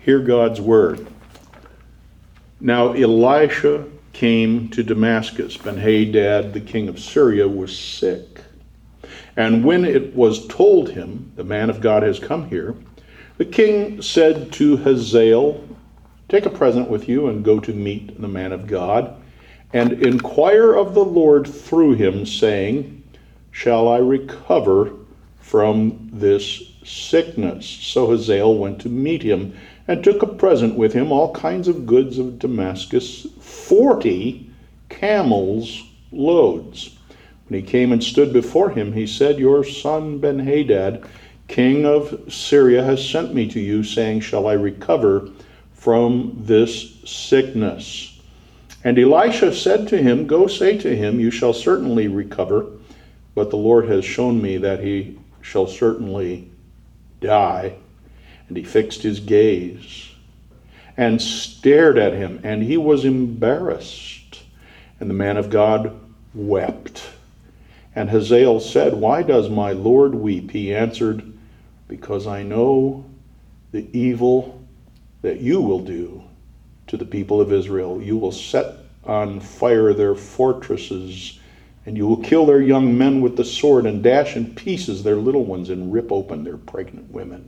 Hear God's word. Now Elisha came to Damascus. Ben-Hadad, the king of Syria, was sick. And when it was told him, the man of God has come here, the king said to Hazael, take a present with you and go to meet the man of God, and inquire of the Lord through him, saying, shall I recover from this sickness? So Hazael went to meet him, and took a present with him, all kinds of goods of Damascus, 40 camels' loads. When he came and stood before him, he said, your son Ben-Hadad, king of Syria, has sent me to you, saying, shall I recover from this sickness? And Elisha said to him, go say to him, you shall certainly recover, but the Lord has shown me that he shall certainly die. And he fixed his gaze and stared at him, and he was embarrassed. And the man of God wept. And Hazael said, why does my Lord weep? He answered, because I know the evil that you will do to the people of Israel. You will set on fire their fortresses, and you will kill their young men with the sword, and dash in pieces their little ones, and rip open their pregnant women.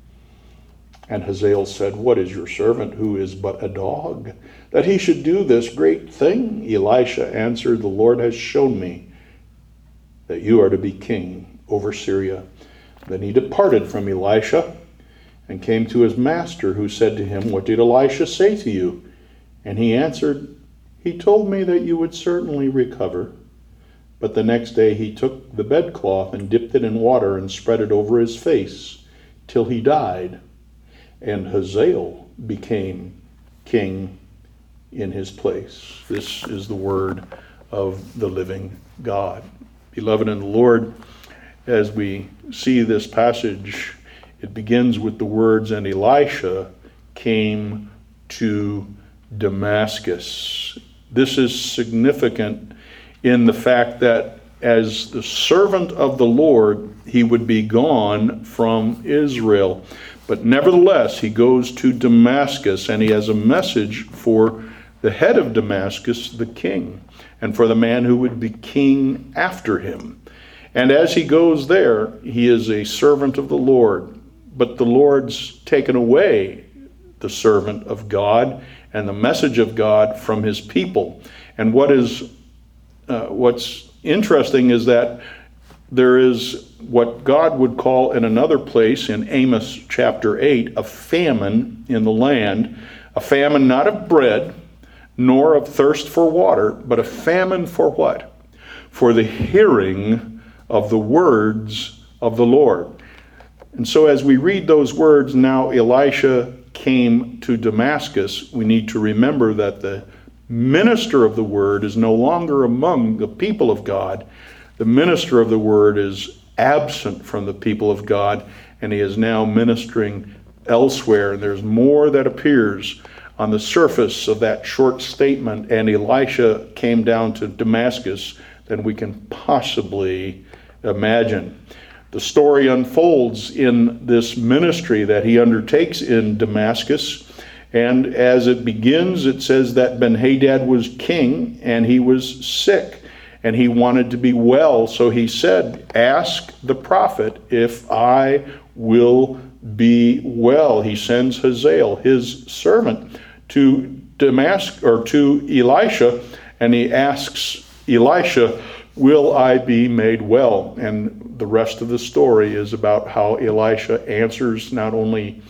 And Hazael said, what is your servant, who is but a dog, that he should do this great thing? Elisha answered, the Lord has shown me that you are to be king over Syria. Then he departed from Elisha and came to his master, who said to him, what did Elisha say to you? And he answered, he told me that you would certainly recover. But the next day he took the bedcloth and dipped it in water and spread it over his face till he died. And Hazael became king in his place. This is the word of the living God. Beloved in the Lord, as we see this passage, it begins with the words, and Elisha came to Damascus. This is significant in the fact that as the servant of the Lord, he would be gone from Israel. But nevertheless, he goes to Damascus, and he has a message for the head of Damascus, the king, and for the man who would be king after him. And as he goes there, he is a servant of the Lord. But the Lord's taken away the servant of God and the message of God from his people. And what's interesting is that there is what God would call in another place in Amos chapter 8, a famine in the land, a famine not of bread, nor of thirst for water, but a famine for what? For the hearing of the words of the Lord. And so as we read those words, now Elisha came to Damascus, we need to remember that the minister of the word is no longer among the people of God. The minister of the word is absent from the people of God, and he is now ministering elsewhere. And there's more that appears on the surface of that short statement, and Elisha came down to Damascus, than we can possibly imagine. The story unfolds in this ministry that he undertakes in Damascus. And as it begins, it says that Ben-Hadad was king and he was sick and he wanted to be well. So he said, ask the prophet if I will be well. He sends Hazael, his servant, to Damascus or to Elisha, and he asks Elisha, will I be made well? And the rest of the story is about how Elisha answers not only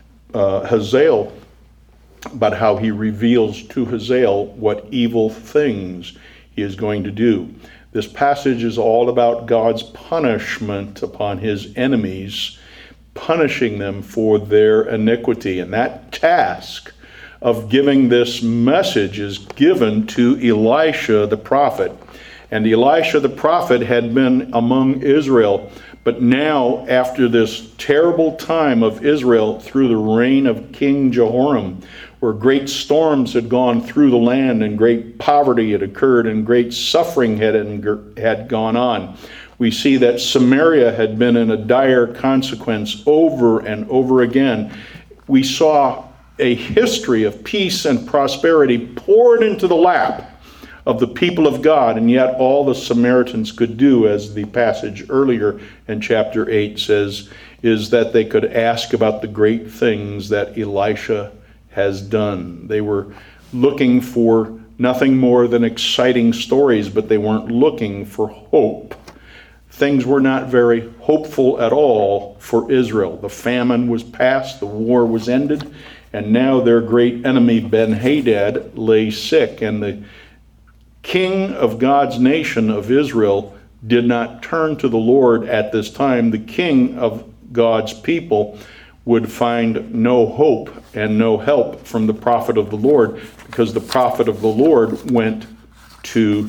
Hazael, but how he reveals to Hazael what evil things he is going to do. This passage is all about God's punishment upon his enemies, punishing them for their iniquity. And that task of giving this message is given to Elisha the prophet. And Elisha the prophet had been among Israel, but now after this terrible time of Israel through the reign of King Jehoram, where great storms had gone through the land and great poverty had occurred and great suffering had gone on, we see that Samaria had been in a dire consequence over and over again. We saw a history of peace and prosperity poured into the lap of the people of God, and yet all the Samaritans could do, as the passage earlier in chapter 8 says, is that they could ask about the great things that Elisha has done. They were looking for nothing more than exciting stories, but they weren't looking for hope. Things were not very hopeful at all for Israel. The famine was past, the war was ended, and now their great enemy Ben-Hadad lay sick, and the king of God's nation of Israel did not turn to the Lord at this time. The king of God's people would find no hope and no help from the prophet of the Lord, because the prophet of the Lord went to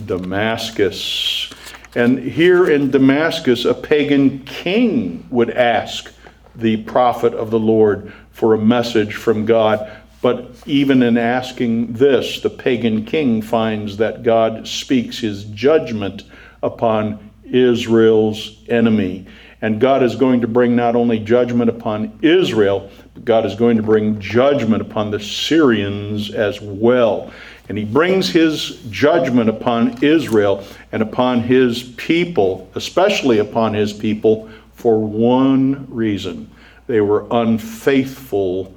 Damascus. And here in Damascus, a pagan king would ask the prophet of the Lord for a message from God. But even in asking this, the pagan king finds that God speaks his judgment upon Israel's enemy. And God is going to bring not only judgment upon Israel, but God is going to bring judgment upon the Syrians as well. And he brings his judgment upon Israel and upon his people, especially upon his people, for one reason. They were unfaithful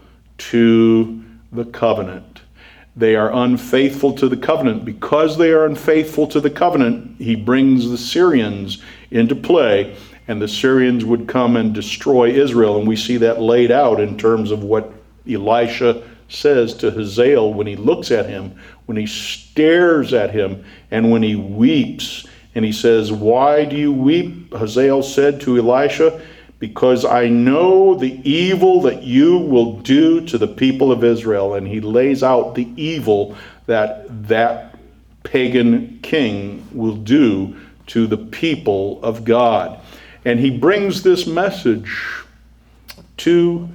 to the covenant. They are unfaithful to the covenant. Because they are unfaithful to the covenant, he brings the Syrians into play, and the Syrians would come and destroy Israel. And we see that laid out in terms of what Elisha says to Hazael when he looks at him, when he stares at him, and when he weeps. And he says, "Why do you weep?" Hazael said to Elisha, "Because I know the evil that you will do to the people of Israel." And he lays out the evil that that pagan king will do to the people of God. And he brings this message to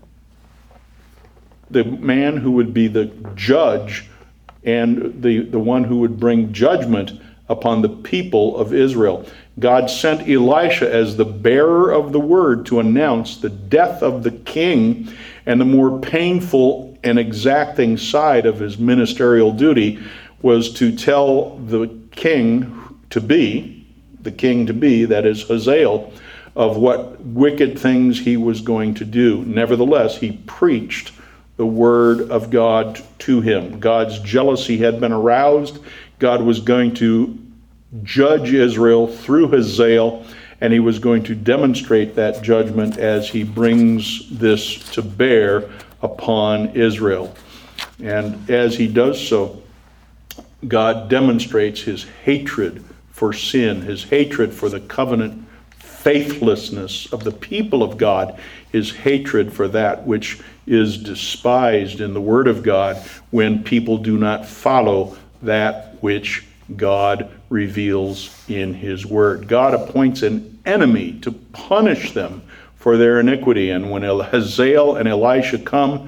the man who would be the judge and the one who would bring judgment upon the people of Israel. God sent Elisha as the bearer of the word to announce the death of the king, and the more painful and exacting side of his ministerial duty was to tell the king to be, that is Hazael, of what wicked things he was going to do. Nevertheless, he preached the word of God to him. God's jealousy had been aroused. God was going to judge Israel through Hazael, and he was going to demonstrate that judgment as he brings this to bear upon Israel. And as he does so, God demonstrates his hatred for sin, his hatred for the covenant faithlessness of the people of God, his hatred for that which is despised in the Word of God when people do not follow that which God reveals in his word. God appoints an enemy to punish them for their iniquity. And when Hazael and Elisha come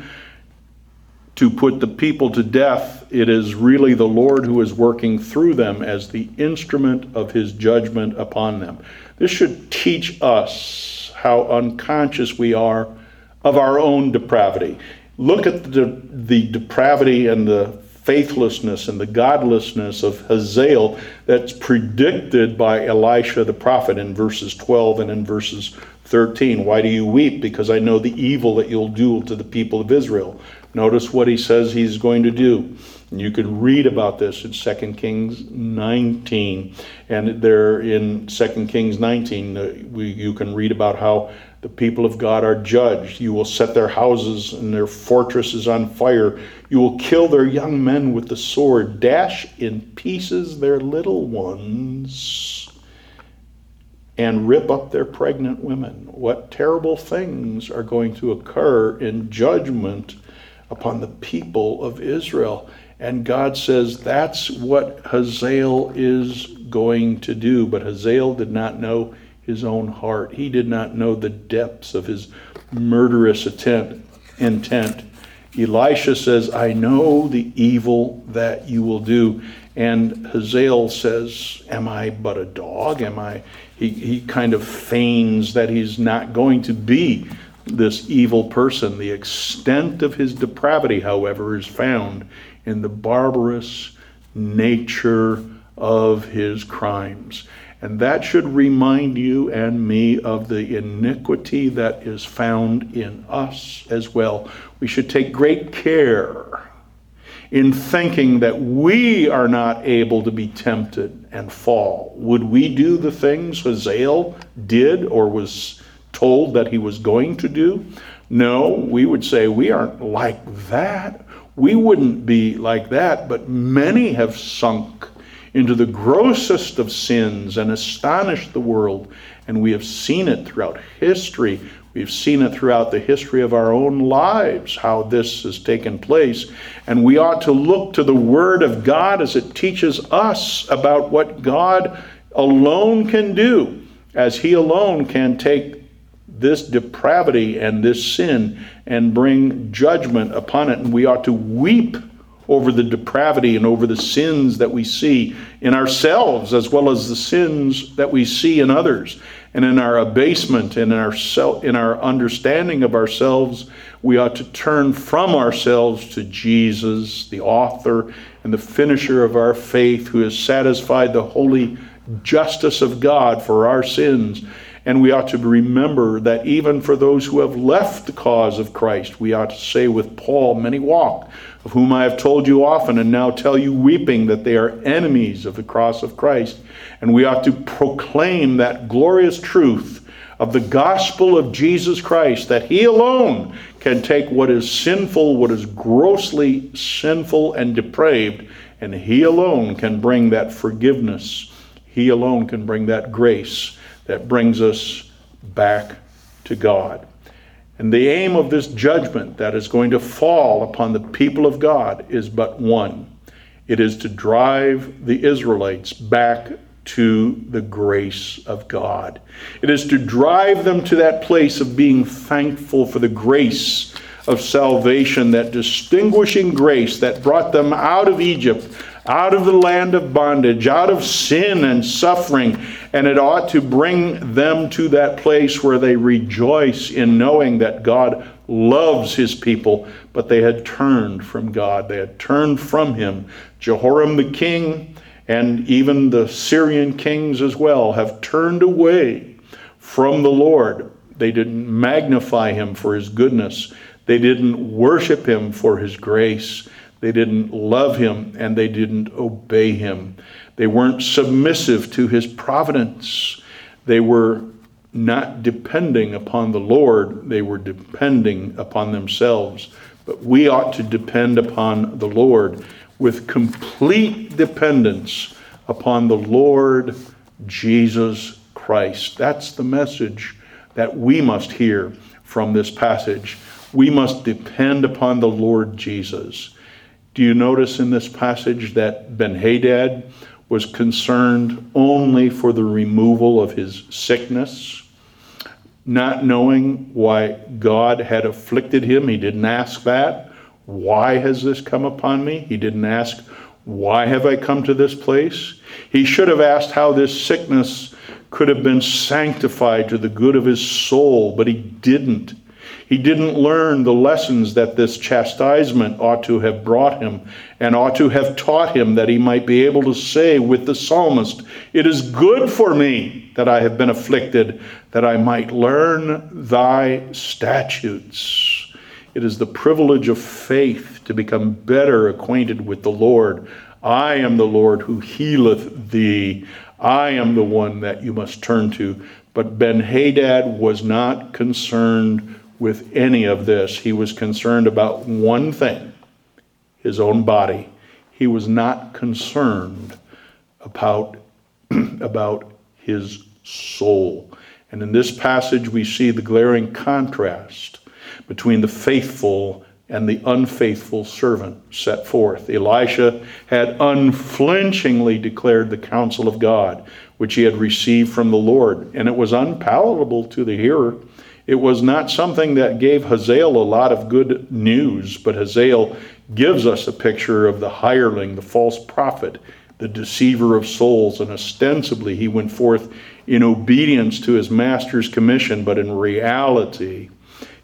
to put the people to death, it is really the Lord who is working through them as the instrument of his judgment upon them. This should teach us how unconscious we are of our own depravity. Look at the depravity and the faithlessness and the godlessness of Hazael that's predicted by Elisha the prophet in verses 12 and in verses 13. "Why do you weep? Because I know the evil that you'll do to the people of Israel." Notice what he says he's going to do. And you can read about this in 2 Kings 19. And there in 2 Kings 19, you can read about how the people of God are judged. "You will set their houses and their fortresses on fire. You will kill their young men with the sword, dash in pieces their little ones, and rip up their pregnant women." What terrible things are going to occur in judgment upon the people of Israel. And God says that's what Hazael is going to do. But Hazael did not know his own heart. He did not know the depths of his murderous intent. Elisha says, "I know the evil that you will do." And Hazael says, "Am I but a dog? He kind of feigns that he's not going to be this evil person. The extent of his depravity, however, is found in the barbarous nature of his crimes. And that should remind you and me of the iniquity that is found in us as well. We should take great care in thinking that we are not able to be tempted and fall. Would we do the things Hazael did or was told that he was going to do? No, we would say we aren't like that. We wouldn't be like that, but many have sunk into the grossest of sins and astonished the world. And we have seen it throughout history. We've seen it throughout the history of our own lives, how this has taken place. And we ought to look to the Word of God as it teaches us about what God alone can do, as He alone can take this depravity and this sin and bring judgment upon it. And we ought to weep over the depravity and over the sins that we see in ourselves, as well as the sins that we see in others. And in our abasement and in our understanding of ourselves, we ought to turn from ourselves to Jesus, the author and the finisher of our faith, who has satisfied the holy justice of God for our sins. And we ought to remember that even for those who have left the cause of Christ, we ought to say with Paul, many walk, of whom I have told you often and now tell you weeping, that they are enemies of the cross of Christ. And we ought to proclaim that glorious truth of the gospel of Jesus Christ, that He alone can take what is sinful, what is grossly sinful and depraved, and He alone can bring that forgiveness. He alone can bring that grace that brings us back to God. And the aim of this judgment that is going to fall upon the people of God is but one. It is to drive the Israelites back to the grace of God. It is to drive them to that place of being thankful for the grace of salvation, that distinguishing grace that brought them out of Egypt, out of the land of bondage, out of sin and suffering. And it ought to bring them to that place where they rejoice in knowing that God loves His people, but they had turned from God. They had turned from Him. Jehoram the king and even the Syrian kings as well have turned away from the Lord. They didn't magnify Him for His goodness. They didn't worship Him for His grace. They didn't love Him, and they didn't obey Him. They weren't submissive to His providence. They were not depending upon the Lord. They were depending upon themselves. But we ought to depend upon the Lord with complete dependence upon the Lord Jesus Christ. That's the message that we must hear from this passage. We must depend upon the Lord Jesus. Do you notice in this passage that Ben-Hadad was concerned only for the removal of his sickness, not knowing why God had afflicted him? He didn't ask that. Why has this come upon me? He didn't ask, why have I come to this place? He should have asked how this sickness could have been sanctified to the good of his soul, but he didn't. He didn't learn the lessons that this chastisement ought to have brought him and ought to have taught him, that he might be able to say with the psalmist, "It is good for me that I have been afflicted, that I might learn thy statutes." It is the privilege of faith to become better acquainted with the Lord. I am the Lord who healeth thee. I am the one that you must turn to. But Ben-Hadad was not concerned with any of this. He was concerned about one thing, his own body. He was not concerned about his soul. And in this passage we see the glaring contrast between the faithful and the unfaithful servant set forth. Elisha had unflinchingly declared the counsel of God, which he had received from the Lord, and it was unpalatable to the hearer. It was not something that gave Hazael a lot of good news, but Hazael gives us a picture of the hireling, the false prophet, the deceiver of souls, and ostensibly he went forth in obedience to his master's commission, but in reality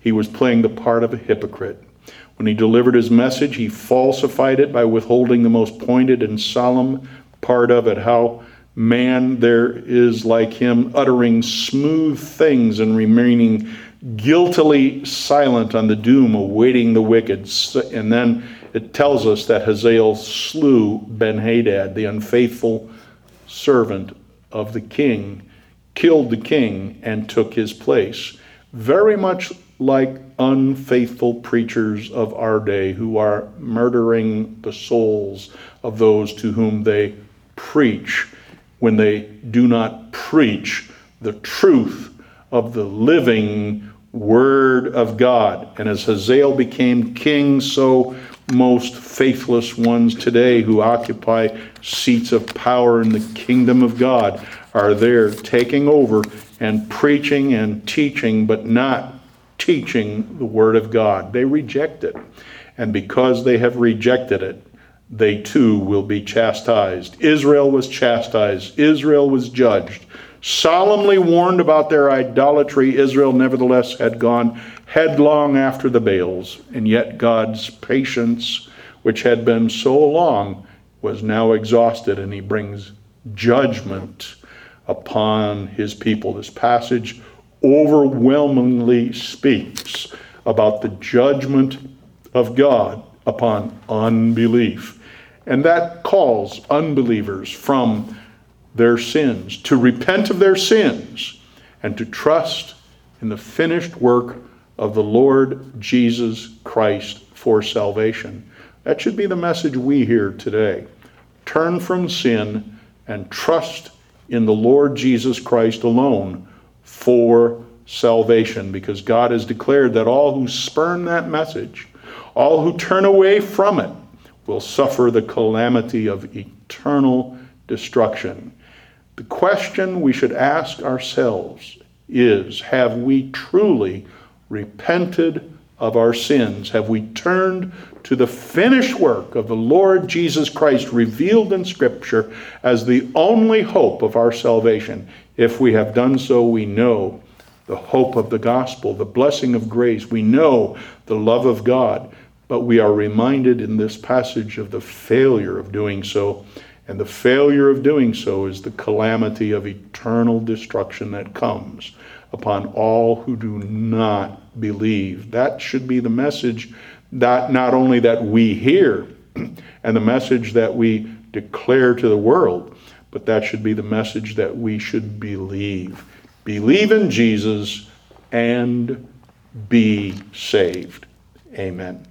He was playing the part of a hypocrite. When he delivered his message, he falsified it by withholding the most pointed and solemn part of it, how man there is like him, uttering smooth things and remaining guiltily silent on the doom awaiting the wicked. And then it tells us that Hazael slew Ben-Hadad, the unfaithful servant of the king, killed the king and took his place. Very much like unfaithful preachers of our day who are murdering the souls of those to whom they preach when they do not preach the truth of the living Word of God. And as Hazael became king, so most faithless ones today who occupy seats of power in the kingdom of God are there taking over and preaching and teaching, but not teaching the Word of God. They reject it. And because they have rejected it, they too will be chastised. Israel was chastised. Israel was judged. Solemnly warned about their idolatry, Israel nevertheless had gone headlong after the Baals. And yet God's patience, which had been so long, was now exhausted, and he brings judgment upon his people. This passage overwhelmingly speaks about the judgment of God upon unbelief. And that calls unbelievers from their sins to repent of their sins and to trust in the finished work of the Lord Jesus Christ for salvation. That should be the message we hear today. Turn from sin and trust in the Lord Jesus Christ alone for salvation, because God has declared that all who spurn that message, all who turn away from it, will suffer the calamity of eternal destruction. The question we should ask ourselves is, have we truly repented of our sins? Have we turned to the finished work of the Lord Jesus Christ revealed in Scripture as the only hope of our salvation? If we have done so, we know the hope of the gospel, the blessing of grace. We know the love of God, but we are reminded in this passage of the failure of doing so. And the failure of doing so is the calamity of eternal destruction that comes upon all who do not believe. That should be the message, that not only that we hear and the message that we declare to the world, but that should be the message that we should believe. Believe in Jesus and be saved. Amen.